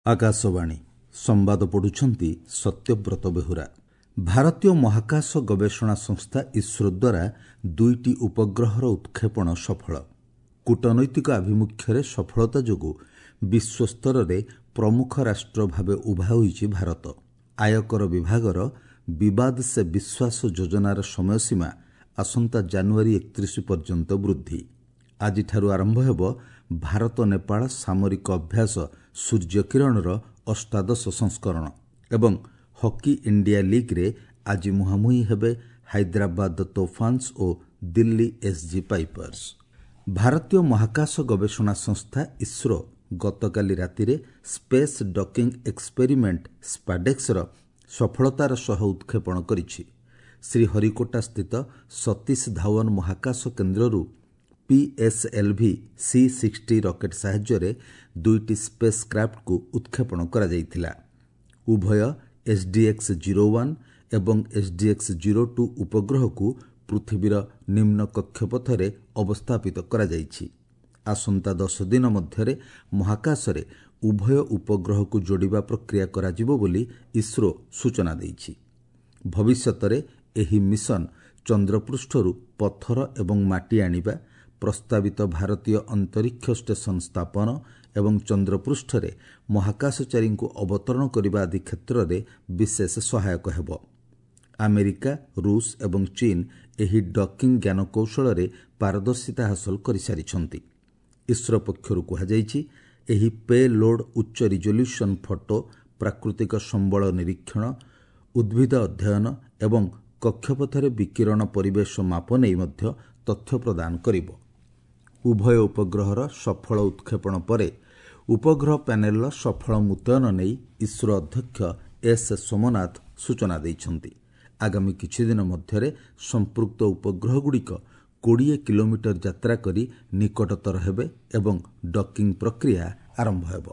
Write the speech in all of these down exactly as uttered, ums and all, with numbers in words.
ଆକାଶବାଣୀ ସମ୍ବାଦ ପଢୁଛନ୍ତି ସତ୍ୟବ୍ରତ ବେହୁରା। ଭାରତୀୟ ମହାକାଶ ଗବେଷଣା ସଂସ୍ଥା ଇସ୍ରୋ ଦ୍ୱାରା ଦୁଇଟି ଉପଗ୍ରହର ଉତ୍କ୍ଷେପଣ ସଫଳ। କୂଟନୈତିକ ଆଭିମୁଖ୍ୟରେ ସଫଳତା ଯୋଗୁଁ ବିଶ୍ୱସ୍ତରରେ ପ୍ରମୁଖ ରାଷ୍ଟ୍ର ଭାବେ ଉଭା ହୋଇଛି ଭାରତ। ଆୟକର ବିଭାଗର ବିବାଦ ସେ ବିଶ୍ୱାସ ଯୋଜନାର ସମୟସୀମା ଆସନ୍ତା ଜାନୁଆରୀ ଏକତିରିଶ ପର୍ଯ୍ୟନ୍ତ ବୃଦ୍ଧି। ଆଜିଠାରୁ ଆରମ୍ଭ ହେବ ଭାରତ ନେପାଳ ସାମରିକ ଅଭ୍ୟାସ ସୂର୍ଯ୍ୟକିରଣର ଅଷ୍ଟାଦଶ ସଂସ୍କରଣ ଏବଂ ହକି ଇଣ୍ଡିଆ ଲିଗ୍ରେ ଆଜି ମୁହାଁମୁହିଁ ହେବେ ହାଇଦ୍ରାବାଦ ତୋଫାନ୍ସ ଓ ଦିଲ୍ଲୀ ଏସ୍ଜି ପାଇପର୍ସ। ଭାରତୀୟ ମହାକାଶ ଗବେଷଣା ସଂସ୍ଥା ଇସ୍ରୋ ଗତକାଲି ରାତିରେ ସ୍ପେସ୍ ଡକିଂ ଏକ୍ସପେରିମେଣ୍ଟ ସ୍ପାଡେକ୍ସର ସଫଳତାର ସହ ଉତ୍କ୍ଷେପଣ କରିଛି। ଶ୍ରୀହରିକୋଟା ସ୍ଥିତ ସତୀଶ ଧାୱନ ମହାକାଶ କେନ୍ଦ୍ରରୁ ପିଏସ୍ଏଲ୍ଭି ସି ସିକ୍ସଟି ରକେଟ୍ ସାହାଯ୍ୟରେ ଦୁଇଟି ସ୍ପେସ୍ କ୍ରାଫ୍ଟକୁ ଉତ୍କ୍ଷେପଣ କରାଯାଇଥିଲା। ଉଭୟ ଏସ୍ଡିଏକ୍ସ ଜିରୋ ୱାନ୍ ଏବଂ ଏସ୍ଡିଏକ୍ସ ଜିରୋ ଟୁ ଉପଗ୍ରହକୁ ପୃଥିବୀର ନିମ୍ନ କକ୍ଷପଥରେ ଅବସ୍ଥାପିତ କରାଯାଇଛି। ଆସନ୍ତା ଦଶ ଦିନ ମଧ୍ୟରେ ମହାକାଶରେ ଉଭୟ ଉପଗ୍ରହକୁ ଯୋଡ଼ିବା ପ୍ରକ୍ରିୟା କରାଯିବ ବୋଲି ଇସ୍ରୋ ସୂଚନା ଦେଇଛି। ଭବିଷ୍ୟତରେ ଏହି ମିଶନ ଚନ୍ଦ୍ରପୃଷ୍ଠରୁ ପଥର ଏବଂ ମାଟି ଆଣିବା, ପ୍ରସ୍ତାବିତ ଭାରତୀୟ ଅନ୍ତରୀକ୍ଷ ଷ୍ଟେସନ ସ୍ଥାପନ ଏବଂ ଚନ୍ଦ୍ରପୃଷ୍ଠରେ ମହାକାଶଚାରୀଙ୍କୁ ଅବତରଣ କରିବା ଆଦି କ୍ଷେତ୍ରରେ ବିଶେଷ ସହାୟକ ହେବ। ଆମେରିକା, ରୁଷ ଏବଂ ଚୀନ ଏହି ଡକିଂ ଜ୍ଞାନକୌଶଳରେ ପାରଦର୍ଶିତା ହାସଲ କରିସାରିଛନ୍ତି। ଇସ୍ରୋ ପକ୍ଷରୁ କୁହାଯାଇଛି, ଏହି ପେ ଲୋଡ୍ ଉଚ୍ଚ ରିଜଲ୍ୟୁସନ୍ ଫଟୋ, ପ୍ରାକୃତିକ ସମ୍ବଳ ନିରୀକ୍ଷଣ, ଉଦ୍ଭିଦ ଅଧ୍ୟୟନ ଏବଂ କକ୍ଷପଥରେ ବିକିରଣ ପରିବେଶ ମାପ ନେଇ ମଧ୍ୟ ତଥ୍ୟ ପ୍ରଦାନ କରିବ। ଉଭୟ ଉପଗ୍ରହର ସଫଳ ଉତ୍କ୍ଷେପଣ ପରେ ଉପଗ୍ରହ ପ୍ୟାନେଲର ସଫଳ ମୁତୟନ ନେଇ ଇସ୍ରୋ ଅଧ୍ୟକ୍ଷ ଏସ୍ ସୋମନାଥ ସୂଚନା ଦେଇଛନ୍ତି। ଆଗାମୀ କିଛିଦିନ ମଧ୍ୟରେ ସମ୍ପୃକ୍ତ ଉପଗ୍ରହଗୁଡ଼ିକ କୋଡ଼ିଏ କିଲୋମିଟର ଯାତ୍ରା କରି ନିକଟତର ହେବେ ଏବଂ ଡକିଂ ପ୍ରକ୍ରିୟା ଆରମ୍ଭ ହେବ।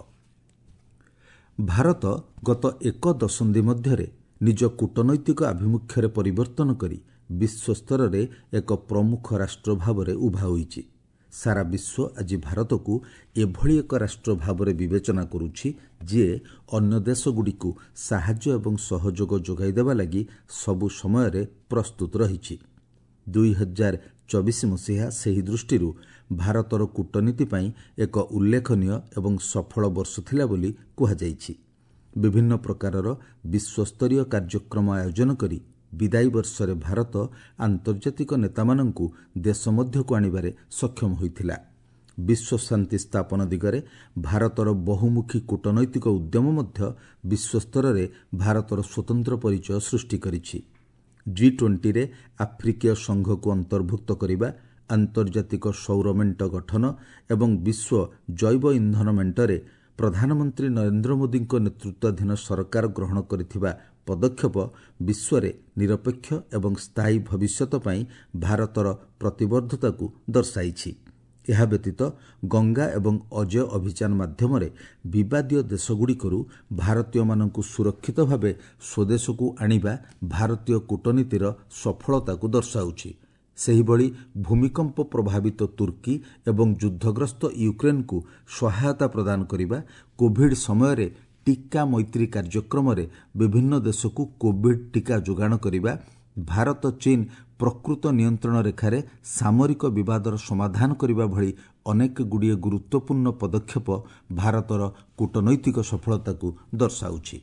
ଭାରତ ଗତ ଏକ ଦଶନ୍ଧି ମଧ୍ୟରେ ନିଜ କୂଟନୈତିକ ଆଭିମୁଖ୍ୟରେ ପରିବର୍ତ୍ତନ କରି ବିଶ୍ୱସ୍ତରରେ ଏକ ପ୍ରମୁଖ ରାଷ୍ଟ୍ର ଭାବରେ ଉଭା ହୋଇଛି। ସାରା ବିଶ୍ୱ ଆଜି ଭାରତକୁ ଏଭଳି ଏକ ରାଷ୍ଟ୍ର ଭାବରେ ବିବେଚନା କରୁଛି ଯିଏ ଅନ୍ୟ ଦେଶଗୁଡ଼ିକୁ ସାହାଯ୍ୟ ଏବଂ ସହଯୋଗ ଯୋଗାଇ ଦେବା ଲାଗି ସବୁ ସମୟରେ ପ୍ରସ୍ତୁତ ରହିଛି। ଦୁଇ ହଜାର ଚବିଶ ମସିହା ସେହି ଦୃଷ୍ଟିରୁ ଭାରତର କୂଟନୀତି ପାଇଁ ଏକ ଉଲ୍ଲେଖନୀୟ ଏବଂ ସଫଳ ବର୍ଷ ଥିଲା ବୋଲି କୁହାଯାଇଛି। ବିଭିନ୍ନ ପ୍ରକାରର ବିଶ୍ୱସ୍ତରୀୟ କାର୍ଯ୍ୟକ୍ରମ ଆୟୋଜନ କରି ବିଦାୟୀ ବର୍ଷରେ ଭାରତ ଆନ୍ତର୍ଜାତିକ ନେତାମାନଙ୍କୁ ଦେଶ ମଧ୍ୟକୁ ଆଣିବାରେ ସକ୍ଷମ ହୋଇଥିଲା। ବିଶ୍ୱ ଶାନ୍ତି ସ୍ଥାପନ ଦିଗରେ ଭାରତର ବହୁମୁଖୀ କୂଟନୈତିକ ଉଦ୍ୟମ ମଧ୍ୟ ବିଶ୍ୱସ୍ତରରେ ଭାରତର ସ୍ୱତନ୍ତ୍ର ପରିଚୟ ସୃଷ୍ଟି କରିଛି। ଜି ଟ୍ୱେଣ୍ଟିରେ ଆଫ୍ରିକୀୟ ସଂଘକୁ ଅନ୍ତର୍ଭୁକ୍ତ କରିବା, ଆନ୍ତର୍ଜାତିକ ସୌର ମେଣ୍ଟ ଗଠନ ଏବଂ ବିଶ୍ୱ ଜୈବ ଇନ୍ଧନ ମେଣ୍ଟରେ ପ୍ରଧାନମନ୍ତ୍ରୀ ନରେନ୍ଦ୍ର ମୋଦିଙ୍କ ନେତୃତ୍ୱାଧୀନ ସରକାର ଗ୍ରହଣ କରିଥିବା ପଦକ୍ଷେପ ବିଶ୍ୱରେ ନିରପେକ୍ଷ ଏବଂ ସ୍ଥାୟୀ ଭବିଷ୍ୟତ ପାଇଁ ଭାରତର ପ୍ରତିବଦ୍ଧତାକୁ ଦର୍ଶାଇଛି। ଏହା ବ୍ୟତୀତ ଗଙ୍ଗା ଏବଂ ଅଜୟ ଅଭିଯାନ ମାଧ୍ୟମରେ ବିବାଦୀୟ ଦେଶଗୁଡ଼ିକରୁ ଭାରତୀୟମାନଙ୍କୁ ସୁରକ୍ଷିତ ଭାବେ ସ୍ୱଦେଶକୁ ଆଣିବା ଭାରତୀୟ କୂଟନୀତିର ସଫଳତାକୁ ଦର୍ଶାଉଛି। ସେହିଭଳି ଭୂମିକମ୍ପ ପ୍ରଭାବିତ ତୁର୍କୀ ଏବଂ ଯୁଦ୍ଧଗ୍ରସ୍ତ ୟୁକ୍ରେନକୁ ସହାୟତା ପ୍ରଦାନ କରିବା, କୋଭିଡ୍ ସମୟରେ ଟିକା ମୈତ୍ରୀ କାର୍ଯ୍ୟକ୍ରମରେ ବିଭିନ୍ନ ଦେଶକୁ କୋଭିଡ୍ ଟିକା ଯୋଗାଣ କରିବା, ଭାରତ ଚୀନ ପ୍ରକୃତ ନିୟନ୍ତ୍ରଣ ରେଖାରେ ସାମରିକ ବିବାଦର ସମାଧାନ କରିବା ଭଳି ଅନେକ ଗୁଡ଼ିଏ ଗୁରୁତ୍ୱପୂର୍ଣ୍ଣ ପଦକ୍ଷେପ ଭାରତର କୂଟନୈତିକ ସଫଳତାକୁ ଦର୍ଶାଉଛି।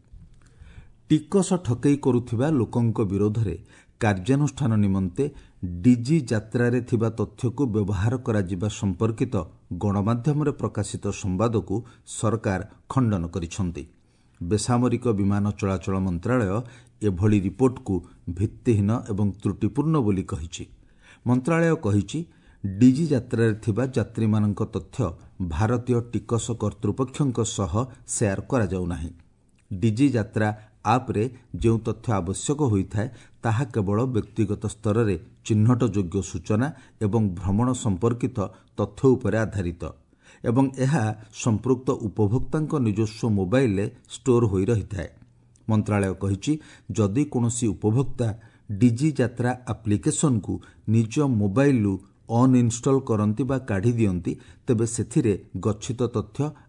ଟିକସ ଠକେଇ କରୁଥିବା ଲୋକଙ୍କ ବିରୋଧରେ କାର୍ଯ୍ୟାନୁଷ୍ଠାନ ନିମନ୍ତେ ଡିଜି ଯାତ୍ରାରେ ଥିବା ତଥ୍ୟକୁ ବ୍ୟବହାର କରାଯିବା ସମ୍ପର୍କିତ ଗଣମାଧ୍ୟମରେ ପ୍ରକାଶିତ ସମ୍ବାଦକୁ ସରକାର ଖଣ୍ଡନ କରିଛନ୍ତି। ବେସାମରିକ ବିମାନ ଚଳାଚଳ ମନ୍ତ୍ରାଳୟ ଏଭଳି ରିପୋର୍ଟକୁ ଭିତ୍ତିହୀନ ଏବଂ ତ୍ରୁଟିପୂର୍ଣ୍ଣ ବୋଲି କହିଛି। ମନ୍ତ୍ରାଳୟ କହିଛି, ଡିଜି ଯାତ୍ରାରେ ଥିବା ଯାତ୍ରୀମାନଙ୍କ ତଥ୍ୟ ଭାରତୀୟ ଟିକସ କର୍ତ୍ତୃପକ୍ଷଙ୍କ ସହ ସେୟାର କରାଯାଉନାହିଁ। ଡିଜି ଯାତ୍ରା ଆପ୍ରେ ଯେଉଁ ତଥ୍ୟ ଆବଶ୍ୟକ ହୋଇଥାଏ ତାହା କେବଳ ବ୍ୟକ୍ତିଗତ ସ୍ତରରେ ଚିହ୍ନଟଯୋଗ୍ୟ ସୂଚନା ଏବଂ ଭ୍ରମଣ ସମ୍ପର୍କିତ ତଥ୍ୟ ଉପରେ ଆଧାରିତ ଏବଂ ଏହା ସମ୍ପୃକ୍ତ ଉପଭୋକ୍ତାଙ୍କ ନିଜସ୍ୱ ମୋବାଇଲରେ ଷ୍ଟୋର ହୋଇ ରହିଥାଏ। ମନ୍ତ୍ରାଳୟ କହିଛି, ଯଦି କୌଣସି ଉପଭୋକ୍ତା ଡିଜି ଯାତ୍ରା ଆପ୍ଲିକେସନକୁ ନିଜ ମୋବାଇଲରୁ ଅନଇନଷ୍ଟଲ କରନ୍ତି ବା କାଢ଼ି ଦିଅନ୍ତି, ତେବେ ସେଥିରେ ଗଚ୍ଛିତ ତଥ୍ୟ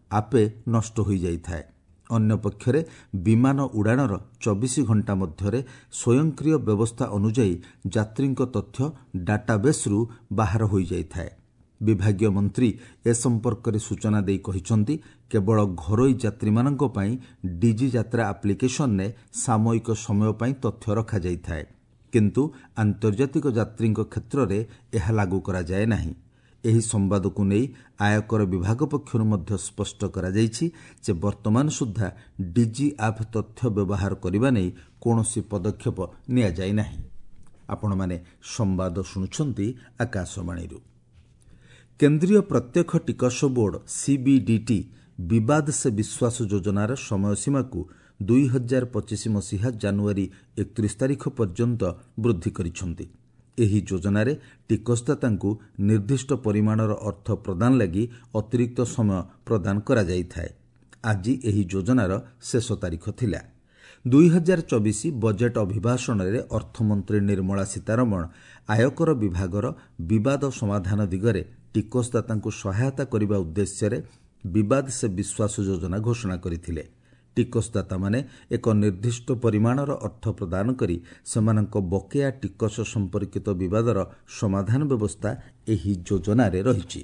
ଆପେ ନଷ୍ଟ ହୋଇଯାଇଥାଏ। ଅନ୍ୟପକ୍ଷରେ ବିମାନ ଉଡ଼ାଣର ଚବିଶ ଘଣ୍ଟା ମଧ୍ୟରେ ସ୍ୱୟଂକ୍ରିୟ ବ୍ୟବସ୍ଥା ଅନୁଯାୟୀ ଯାତ୍ରୀଙ୍କ ତଥ୍ୟ ଡାଟାବେସ୍ରୁ ବାହାର ହୋଇଯାଇଥାଏ। ବିଭାଗୀୟ ମନ୍ତ୍ରୀ ଏ ସମ୍ପର୍କରେ ସୂଚନା ଦେଇ କହିଛନ୍ତି, କେବଳ ଘରୋଇ ଯାତ୍ରୀମାନଙ୍କ ପାଇଁ ଡିଜି ଯାତ୍ରା ଆପ୍ଲିକେସନରେ ସାମୟିକ ସମୟ ପାଇଁ ତଥ୍ୟ ରଖାଯାଇଥାଏ, କିନ୍ତୁ ଆନ୍ତର୍ଜାତିକ ଯାତ୍ରୀଙ୍କ କ୍ଷେତ୍ରରେ ଏହା ଲାଗୁ କରାଯାଏ ନାହିଁ। ଏହି ସମ୍ବାଦକୁ ନେଇ ଆୟକର ବିଭାଗ ପକ୍ଷରୁ ମଧ୍ୟ ସ୍ପଷ୍ଟ କରାଯାଇଛି ଯେ ବର୍ତ୍ତମାନ ସୁଦ୍ଧା ଡିଜି ଆପ୍ ତଥ୍ୟ ବ୍ୟବହାର କରିବା ନେଇ କୌଣସି ପଦକ୍ଷେପ ନିଆଯାଇ ନାହିଁ। ଆପଣମାନେ ସମ୍ବାଦ ଶୁଣୁଛନ୍ତି ଆକାଶବାଣୀରୁ। କେନ୍ଦ୍ରୀୟ ପ୍ରତ୍ୟକ୍ଷ ଟିକସ ବୋର୍ଡ ସିବିଡିଟି ବିବାଦ ସେ ବିଶ୍ୱାସ ଯୋଜନାର ସମୟସୀମାକୁ ଦୁଇ ହଜାର ପଚିଶ ମସିହା ଜାନୁଆରୀ ଏକତିରିଶ ତାରିଖ ପର୍ଯ୍ୟନ୍ତ ବୃଦ୍ଧି କରିଛନ୍ତି। ଏହି ଯୋଜନାରେ ଟିକସଦାତାଙ୍କୁ ନିର୍ଦ୍ଦିଷ୍ଟ ପରିମାଣର ଅର୍ଥ ପ୍ରଦାନ ଲାଗି ଅତିରିକ୍ତ ସମୟ ପ୍ରଦାନ କରାଯାଇଥାଏ। ଆଜି ଏହି ଯୋଜନାର ଶେଷ ତାରିଖ ଥିଲା। ଦୁଇ ହଜାର ଚବିଶ ବଜେଟ୍ ଅଭିଭାଷଣରେ ଅର୍ଥମନ୍ତ୍ରୀ ନିର୍ମଳା ସୀତାରମଣ ଆୟକର ବିଭାଗର ବିବାଦ ସମାଧାନ ଦିଗରେ ଟିକସଦାତାଙ୍କୁ ସହାୟତା କରିବା ଉଦ୍ଦେଶ୍ୟରେ ବିବାଦ ସେ ବିଶ୍ୱାସ ଯୋଜନା ଘୋଷଣା କରିଥିଲେ। ଟିକସଦାତାମାନେ ଏକ ନିର୍ଦ୍ଦିଷ୍ଟ ପରିମାଣର ଅର୍ଥ ପ୍ରଦାନ କରି ସେମାନଙ୍କ ବକେୟା ଟିକସ ସମ୍ପର୍କିତ ବିବାଦର ସମାଧାନ ବ୍ୟବସ୍ଥା ଏହି ଯୋଜନାରେ ରହିଛି।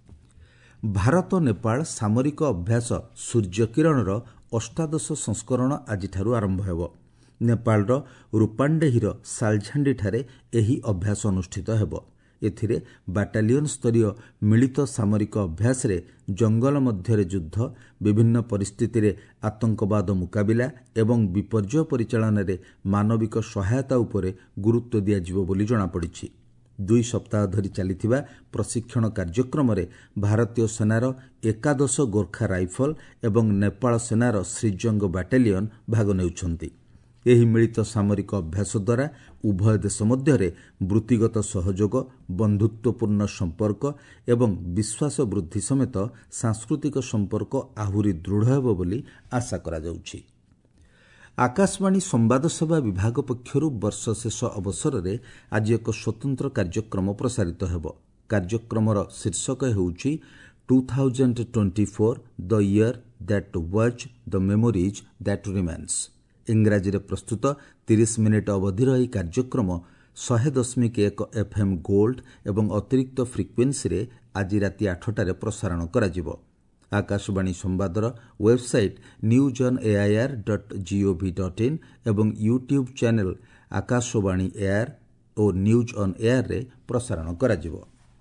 ଭାରତ ନେପାଳ ସାମରିକ ଅଭ୍ୟାସ ସୂର୍ଯ୍ୟକିରଣର ଅଷ୍ଟାଦଶ ସଂସ୍କରଣ ଆଜିଠାରୁ ଆରମ୍ଭ ହେବ। ନେପାଳର ରୂପାଣ୍ଡେହିର ସାଲଝାଣ୍ଡିଠାରେ ଏହି ଅଭ୍ୟାସ ଅନୁଷ୍ଠିତ ହେବ। ଏଥିରେ ବାଟାଲିୟନ ସ୍ତରୀୟ ମିଳିତ ସାମରିକ ଅଭ୍ୟାସରେ ଜଙ୍ଗଲ ମଧ୍ୟରେ ଯୁଦ୍ଧ, ବିଭିନ୍ନ ପରିସ୍ଥିତିରେ ଆତଙ୍କବାଦ ମୁକାବିଲା ଏବଂ ବିପର୍ଯ୍ୟୟ ପରିଚାଳନାରେ ମାନବିକ ସହାୟତା ଉପରେ ଗୁରୁତ୍ୱ ଦିଆଯିବ ବୋଲି ଜଣାପଡ଼ିଛି। ଦୁଇ ସପ୍ତାହ ଧରି ଚାଲିଥିବା ପ୍ରଶିକ୍ଷଣ କାର୍ଯ୍ୟକ୍ରମରେ ଭାରତୀୟ ସେନାର ଏକାଦଶ ଗୋର୍ଖା ରାଇଫଲ ଏବଂ ନେପାଳ ସେନାର ଶ୍ରୀଜଙ୍ଗ ବାଟାଲିୟନ ଭାଗ ନେଉଛନ୍ତି। ଏହି ମିଳିତ ସାମରିକ ଅଭ୍ୟାସ ଦ୍ୱାରା ଉଭୟ ଦେଶ ମଧ୍ୟରେ ବୃତ୍ତିଗତ ସହଯୋଗ, ବନ୍ଧୁତ୍ୱପୂର୍ଣ୍ଣ ସମ୍ପର୍କ ଏବଂ ବିଶ୍ୱାସ ବୃଦ୍ଧି ସମେତ ସାଂସ୍କୃତିକ ସମ୍ପର୍କ ଆହୁରି ଦୃଢ଼ ହେବ ବୋଲି ଆଶା କରାଯାଉଛି। ଆକାଶବାଣୀ ସମ୍ବାଦ ସେବା ବିଭାଗ ପକ୍ଷରୁ ବର୍ଷ ଶେଷ ଅବସରରେ ଆଜି ଏକ ସ୍ୱତନ୍ତ୍ର କାର୍ଯ୍ୟକ୍ରମ ପ୍ରସାରିତ ହେବ। କାର୍ଯ୍ୟକ୍ରମର ଶୀର୍ଷକ ହେଉଛି two thousand twenty four the year that watch the memories that remains. ଇଂରାଜୀରେ ପ୍ରସ୍ତୁତ ତିରିଶ ମିନିଟ୍ ଅବଧିର ଏହି କାର୍ଯ୍ୟକ୍ରମ ଶହେ ଦଶମିକ ଏକ ଏଫ୍ଏମ୍ ଗୋଲ୍ଡ ଏବଂ ଅତିରିକ୍ତ ଫ୍ରିକ୍ୱେନ୍ସିରେ ଆଜି ରାତି ଆଠଟାରେ ପ୍ରସାରଣ କରାଯିବ। ଆକାଶବାଣୀ ସମ୍ବାଦର website news on AIR dot GOV dot in ଏବଂ ୟୁଟ୍ୟୁବ୍ ଚ୍ୟାନେଲ ଆକାଶବାଣୀ ଏଆର୍ ଓ ନ୍ୟୁଜ୍ ଅନ୍ ଏଆର୍ରେ ପ୍ରସାରଣ କରାଯିବ।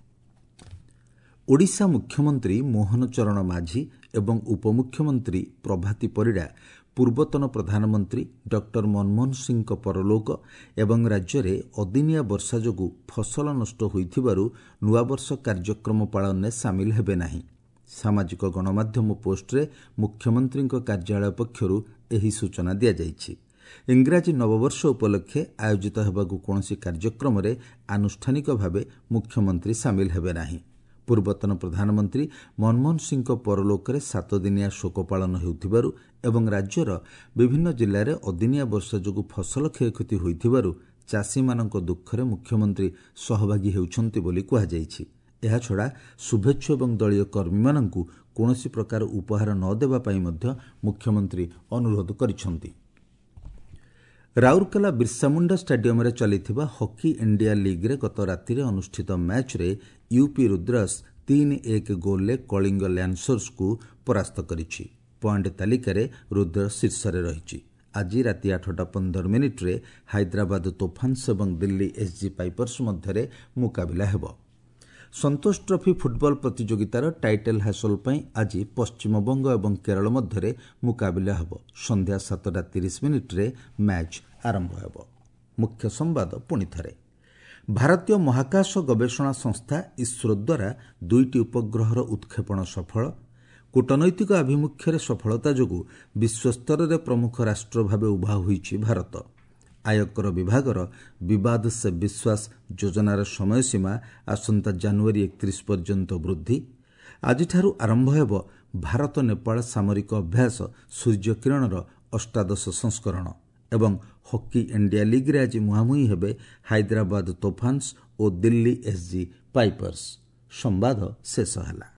ଓଡ଼ିଶା ମୁଖ୍ୟମନ୍ତ୍ରୀ ମୋହନ ଚରଣ ମାଝୀ ଏବଂ ଉପମୁଖ୍ୟମନ୍ତ୍ରୀ ପ୍ରଭାତୀ ପରିଡ଼ା ପୂର୍ବତନ ପ୍ରଧାନମନ୍ତ୍ରୀ ଡକ୍ଟର ମନମୋହନ ସିଂଙ୍କ ପରଲୋକ ଏବଂ ରାଜ୍ୟରେ ଅଦିନିଆ ବର୍ଷା ଯୋଗୁଁ ଫସଲ ନଷ୍ଟ ହୋଇଥିବାରୁ ନୂଆବର୍ଷ କାର୍ଯ୍ୟକ୍ରମ ପାଳନରେ ସାମିଲ ହେବେ ନାହିଁ। ସାମାଜିକ ଗଣମାଧ୍ୟମ ପୋଷ୍ଟରେ ମୁଖ୍ୟମନ୍ତ୍ରୀଙ୍କ କାର୍ଯ୍ୟାଳୟ ପକ୍ଷରୁ ଏହି ସୂଚନା ଦିଆଯାଇଛି। ଇଂରାଜୀ ନବବର୍ଷ ଉପଲକ୍ଷେ ଆୟୋଜିତ ହେବାକୁ କୌଣସି କାର୍ଯ୍ୟକ୍ରମରେ ଆନୁଷ୍ଠାନିକ ଭାବେ ମୁଖ୍ୟମନ୍ତ୍ରୀ ସାମିଲ ହେବେ ନାହିଁ। ପୂର୍ବତନ ପ୍ରଧାନମନ୍ତ୍ରୀ ମନମୋହନ ସିଂଙ୍କ ପରଲୋକରେ ସାତଦିନିଆ ଶୋକ ପାଳନ ହେଉଥିବାରୁ ଏବଂ ରାଜ୍ୟର ବିଭିନ୍ନ ଜିଲ୍ଲାରେ ଅଦିନିଆ ବର୍ଷା ଯୋଗୁଁ ଫସଲ କ୍ଷୟକ୍ଷତି ହୋଇଥିବାରୁ ଚାଷୀମାନଙ୍କ ଦୁଃଖରେ ମୁଖ୍ୟମନ୍ତ୍ରୀ ସହଭାଗୀ ହେଉଛନ୍ତି ବୋଲି କୁହାଯାଇଛି। ଏହାଛଡ଼ା ଶୁଭେଚ୍ଛୁ ଏବଂ ଦଳୀୟ କର୍ମୀମାନଙ୍କୁ କୌଣସି ପ୍ରକାର ଉପହାର ନ ଦେବା ପାଇଁ ମଧ୍ୟ ମୁଖ୍ୟମନ୍ତ୍ରୀ ଅନୁରୋଧ କରିଛନ୍ତି। ରାଉରକେଲା ବିର୍ସାମୁଣ୍ଡା ଷ୍ଟାଡିୟମରେ ଚାଲିଥିବା ହକି ଇଣ୍ଡିଆ ଲିଗ୍ରେ ଗତ ରାତିରେ ଅନୁଷ୍ଠିତ ମ୍ୟାଚ୍ରେ ୟୁପି ରୁଦ୍ରସ୍ ତିନି ଏକ ଗୋଲ୍ରେ କଳିଙ୍ଗ ଲ୍ୟାନ୍ସର୍ସକୁ ପରାସ୍ତ କରିଛି। ପଏଣ୍ଟ ତାଲିକାରେ ରୁଦ୍ରସ୍ ଶୀର୍ଷରେ ରହିଛି। ଆଜି ରାତି ଆଠଟା ପନ୍ଦର ମିନିଟ୍ରେ ହାଇଦ୍ରାବାଦ ତୋଫାନ୍ସ ଏବଂ ଦିଲ୍ଲୀ ଏସ୍ଜି ପାଇପର୍ସ ମଧ୍ୟରେ ମୁକାବିଲା ହେବ। ସନ୍ତୋଷ ଟ୍ରଫି ଫୁଟବଲ ପ୍ରତିଯୋଗିତାର ଟାଇଟେଲ୍ ହାସଲ ପାଇଁ ଆଜି ପଶ୍ଚିମବଙ୍ଗ ଏବଂ କେରଳ ମଧ୍ୟରେ ମୁକାବିଲା ହେବ। ସନ୍ଧ୍ୟା ସାତଟା ତିରିଶ ମିନିଟ୍ରେ ମ୍ୟାଚ୍ ଆରମ୍ଭ ହେବ। ମୁଖ୍ୟ ସମ୍ବାଦ ପୁଣିଥରେ। ଭାରତୀୟ ମହାକାଶ ଗବେଷଣା ସଂସ୍ଥା ଇସ୍ରୋ ଦ୍ୱାରା ଦୁଇଟି ଉପଗ୍ରହର ଉତ୍କ୍ଷେପଣ ସଫଳ। କୂଟନୈତିକ ଆଭିମୁଖ୍ୟରେ ସଫଳତା ଯୋଗୁଁ ବିଶ୍ୱସ୍ତରରେ ପ୍ରମୁଖ ରାଷ୍ଟ୍ର ଭାବେ ଉଭା ହୋଇଛି ଭାରତ। ଆୟକର ବିଭାଗର ବିବାଦ ସେ ବିଶ୍ୱାସ ଯୋଜନାର ସମୟସୀମା ଆସନ୍ତା ଜାନୁଆରୀ ଏକତିରିଶ ପର୍ଯ୍ୟନ୍ତ ବୃଦ୍ଧି। ଆଜିଠାରୁ ଆରମ୍ଭ ହେବ ଭାରତ ନେପାଳ ସାମରିକ ଅଭ୍ୟାସ ସୂର୍ଯ୍ୟକିରଣର ଅଷ୍ଟାଦଶ ସଂସ୍କରଣ ଏବଂ ହକି ଇଣ୍ଡିଆ ଲିଗ୍ରେ ଆଜି ମୁହାଁମୁହିଁ ହେବେ ହାଇଦ୍ରାବାଦ ତୋଫାନ୍ସ ଓ ଦିଲ୍ଲୀ ଏସ୍ଜି ପାଇପର୍ସ। ସମ୍ବାଦ ଶେଷ ହେଲା।